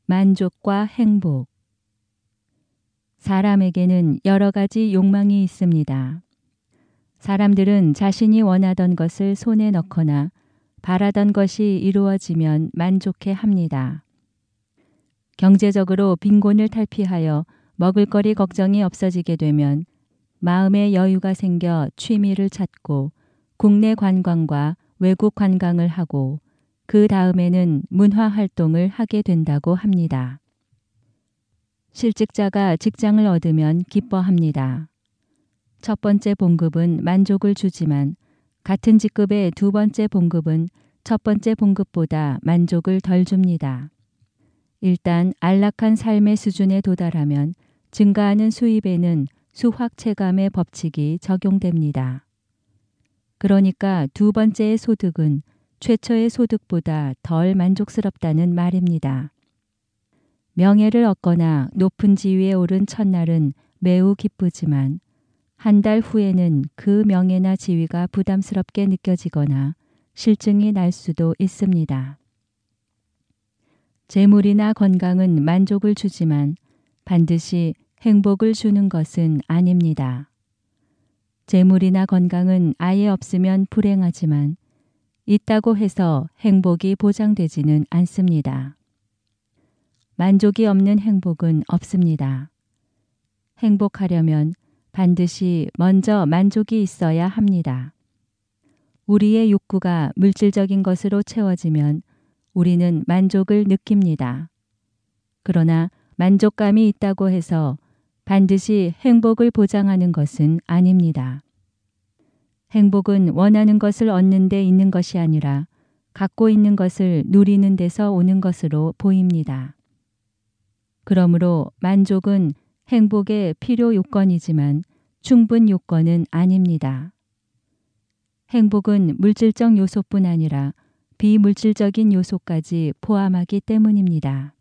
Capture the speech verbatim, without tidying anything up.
만족과 행복. 사람에게는 여러 가지 욕망이 있습니다. 사람들은 자신이 원하던 것을 손에 넣거나 바라던 것이 이루어지면 만족해 합니다. 경제적으로 빈곤을 탈피하여 먹을거리 걱정이 없어지게 되면 마음의 여유가 생겨 취미를 찾고 국내 관광과 외국 관광을 하고 그 다음에는 문화 활동을 하게 된다고 합니다. 실직자가 직장을 얻으면 기뻐합니다. 첫 번째 봉급은 만족을 주지만 같은 직급의 두 번째 봉급은 첫 번째 봉급보다 만족을 덜 줍니다. 일단 안락한 삶의 수준에 도달하면 증가하는 수입에는 수확체감의 법칙이 적용됩니다. 그러니까 두 번째의 소득은 최초의 소득보다 덜 만족스럽다는 말입니다. 명예를 얻거나 높은 지위에 오른 첫날은 매우 기쁘지만 한 달 후에는 그 명예나 지위가 부담스럽게 느껴지거나 실증이 날 수도 있습니다. 재물이나 건강은 만족을 주지만 반드시 행복을 주는 것은 아닙니다. 재물이나 건강은 아예 없으면 불행하지만 있다고 해서 행복이 보장되지는 않습니다. 만족이 없는 행복은 없습니다. 행복하려면 반드시 먼저 만족이 있어야 합니다. 우리의 욕구가 물질적인 것으로 채워지면 우리는 만족을 느낍니다. 그러나 만족감이 있다고 해서 반드시 행복을 보장하는 것은 아닙니다. 행복은 원하는 것을 얻는 데 있는 것이 아니라 갖고 있는 것을 누리는 데서 오는 것으로 보입니다. 그러므로 만족은 행복의 필요 요건이지만 충분 요건은 아닙니다. 행복은 물질적 요소뿐 아니라 비물질적인 요소까지 포함하기 때문입니다.